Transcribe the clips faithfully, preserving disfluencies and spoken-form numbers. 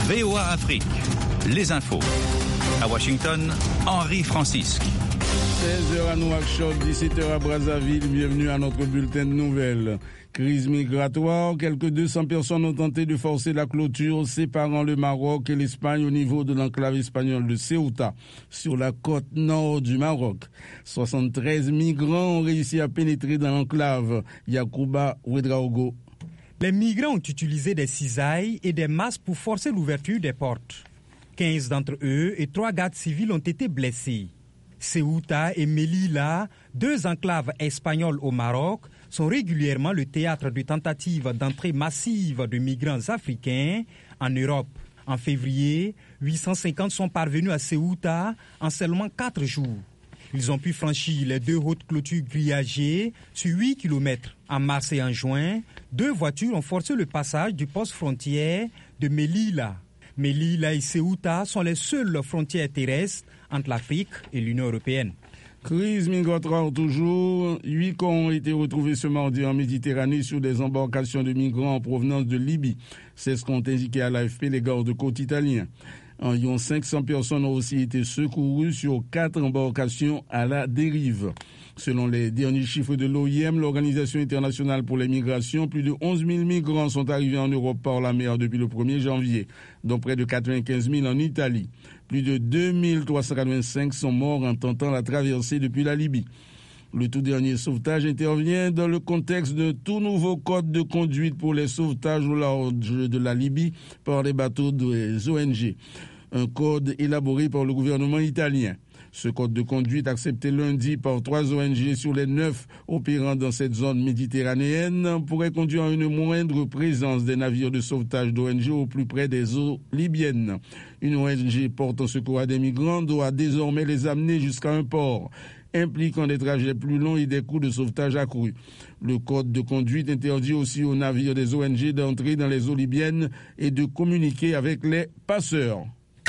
V O A Afrique, les infos. À Washington, Henri Francisque. seize heures à Nouakchott, dix-sept heures à Brazzaville. Bienvenue à notre bulletin de nouvelles. Crise migratoire, quelques deux cents personnes ont tenté de forcer la clôture séparant le Maroc et l'Espagne au niveau de l'enclave espagnole de Ceuta, sur la côte nord du Maroc. soixante-treize migrants ont réussi à pénétrer dans l'enclave. Yacouba Ouedraogo. Les migrants ont utilisé des cisailles et des masses pour forcer l'ouverture des portes. quinze d'entre eux et trois gardes civils ont été blessés. Ceuta et Melilla, deux enclaves espagnoles au Maroc, sont régulièrement le théâtre de tentatives d'entrée massive de migrants africains en Europe. En février, huit cent cinquante sont parvenus à Ceuta en seulement quatre jours. Ils ont pu franchir les deux hautes clôtures grillagées sur huit kilomètres. En mars et en juin, deux voitures ont forcé le passage du poste frontière de Melilla. Melilla et Ceuta sont les seules frontières terrestres entre l'Afrique et l'Union européenne. Crise migratoire toujours. Huit corps ont été retrouvés ce mardi en Méditerranée sur des embarcations de migrants en provenance de Libye. C'est ce qu'ont indiqué à l'A F P les gardes-côtes italiens. Environ cinq cents personnes ont aussi été secourues sur quatre embarcations à la dérive. Selon les derniers chiffres de l'O I M, l'Organisation internationale pour les migrations, plus de onze mille migrants sont arrivés en Europe par la mer depuis le premier janvier, dont près de quatre-vingt-quinze mille en Italie. Plus de deux mille trois cent quatre-vingt-cinq sont morts en tentant la traversée depuis la Libye. Le tout dernier sauvetage intervient dans le contexte d'un tout nouveau code de conduite pour les sauvetages au large de la Libye par les bateaux des O N G. Un code élaboré par le gouvernement italien. Ce code de conduite accepté lundi par trois O N G sur les neuf opérant dans cette zone méditerranéenne pourrait conduire à une moindre présence des navires de sauvetage d'O N G au plus près des eaux libyennes. Une O N G portant secours à des migrants doit désormais les amener jusqu'à un port, impliquant des trajets plus longs et des coûts de sauvetage accrus. Le code de conduite interdit aussi aux navires des O N G d'entrer dans les eaux libyennes et de communiquer avec les passeurs.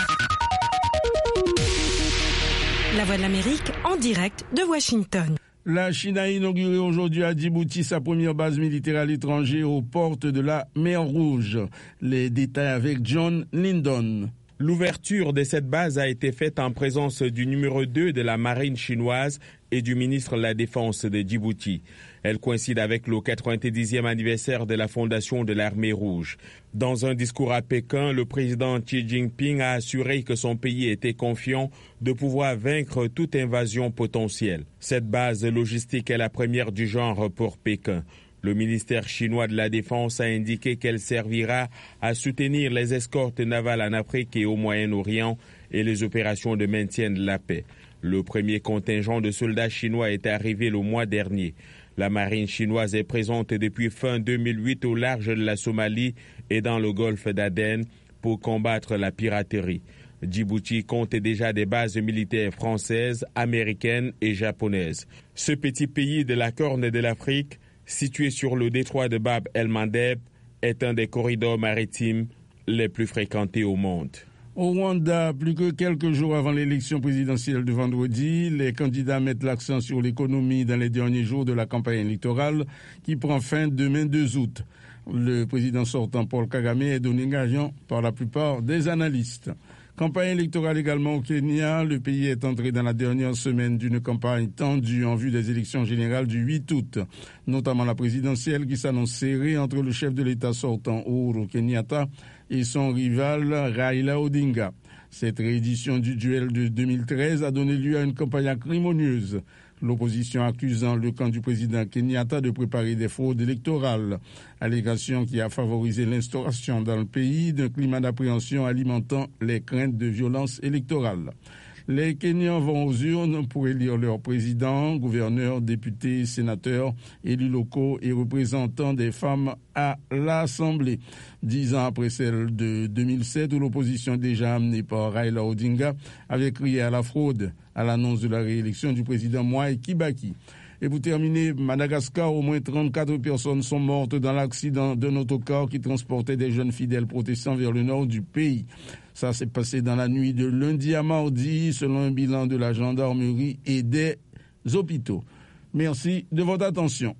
La Voix de l'Amérique en direct de Washington. La Chine a inauguré aujourd'hui à Djibouti sa première base militaire à l'étranger aux portes de la mer Rouge. Les détails avec John Lindon. L'ouverture de cette base a été faite en présence du numéro deux de la marine chinoise et du ministre de la Défense de Djibouti. Elle coïncide avec le quatre-vingt-dixième anniversaire de la fondation de l'Armée rouge. Dans un discours à Pékin, le président Xi Jinping a assuré que son pays était confiant de pouvoir vaincre toute invasion potentielle. Cette base logistique est la première du genre pour Pékin. Le ministère chinois de la Défense a indiqué qu'elle servira à soutenir les escortes navales en Afrique et au Moyen-Orient et les opérations de maintien de la paix. Le premier contingent de soldats chinois est arrivé le mois dernier. La marine chinoise est présente depuis fin deux mille huit au large de la Somalie et dans le golfe d'Aden pour combattre la piraterie. Djibouti compte déjà des bases militaires françaises, américaines et japonaises. Ce petit pays de la Corne de l'Afrique, situé sur le détroit de Bab el-Mandeb, est un des corridors maritimes les plus fréquentés au monde. Au Rwanda, plus que quelques jours avant l'élection présidentielle de vendredi, les candidats mettent l'accent sur l'économie dans les derniers jours de la campagne électorale qui prend fin demain deux août. Le président sortant Paul Kagame est donné gagnant par la plupart des analystes. Campagne électorale également au Kenya. Le pays est entré dans la dernière semaine d'une campagne tendue en vue des élections générales du huit août, notamment la présidentielle qui s'annonce serrée entre le chef de l'État sortant Uhuru Kenyatta et son rival Raila Odinga. Cette réédition du duel de deux mille treize a donné lieu à une campagne acrimonieuse. L'opposition accusant le camp du président Kenyatta de préparer des fraudes électorales, allégation qui a favorisé l'instauration dans le pays d'un climat d'appréhension alimentant les craintes de violence électorale. Les Kenyans vont aux urnes pour élire leur président, gouverneurs, députés, sénateurs, élus locaux et représentants des femmes à l'Assemblée. Dix ans après celle de deux mille sept, où l'opposition déjà amenée par Raila Odinga avait crié à la fraude à l'annonce de la réélection du président Mwai Kibaki. Et pour terminer, Madagascar, au moins trente-quatre personnes sont mortes dans l'accident d'un autocar qui transportait des jeunes fidèles protestants vers le nord du pays. Ça s'est passé dans la nuit de lundi à mardi, selon un bilan de la gendarmerie et des hôpitaux. Merci de votre attention.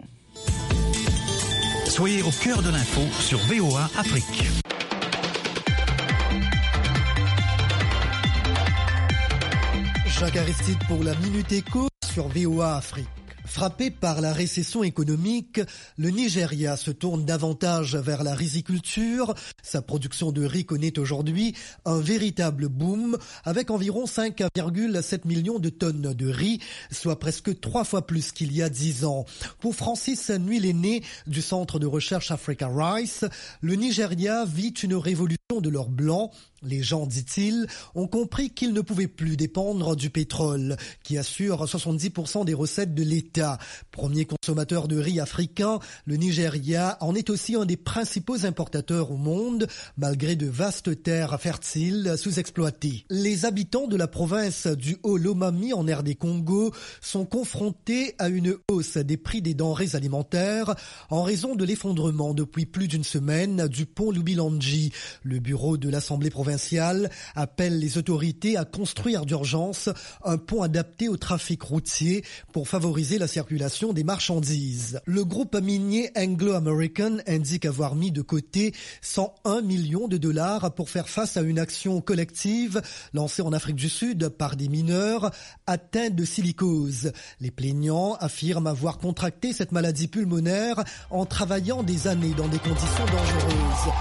Soyez au cœur de l'info sur V O A Afrique. Jacques Aristide pour la Minute Éco sur V O A Afrique. Frappé par la récession économique, le Nigeria se tourne davantage vers la riziculture. Sa production de riz connaît aujourd'hui un véritable boom avec environ cinq virgule sept millions de tonnes de riz, soit presque trois fois plus qu'il y a dix ans. Pour Francis Nuiléné du centre de recherche Africa Rice, le Nigeria vit une révolution de l'or blanc. Les gens, dit-il, ont compris qu'ils ne pouvaient plus dépendre du pétrole, qui assure soixante-dix pour cent des recettes de l'État. Premier consommateur de riz africain, le Nigeria en est aussi un des principaux importateurs au monde, malgré de vastes terres fertiles sous-exploitées. Les habitants de la province du Haut-Lomami en R D Congo sont confrontés à une hausse des prix des denrées alimentaires en raison de l'effondrement depuis plus d'une semaine du pont Lubilanji. Le bureau de l'Assemblée provinciale appelle les autorités à construire d'urgence un pont adapté au trafic routier pour favoriser la circulation des marchandises. Le groupe minier Anglo-American indique avoir mis de côté cent un millions de dollars pour faire face à une action collective lancée en Afrique du Sud par des mineurs atteints de silicose. Les plaignants affirment avoir contracté cette maladie pulmonaire en travaillant des années dans des conditions dangereuses.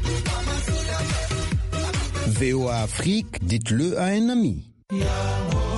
V O A Afrique, dites-le à un ami.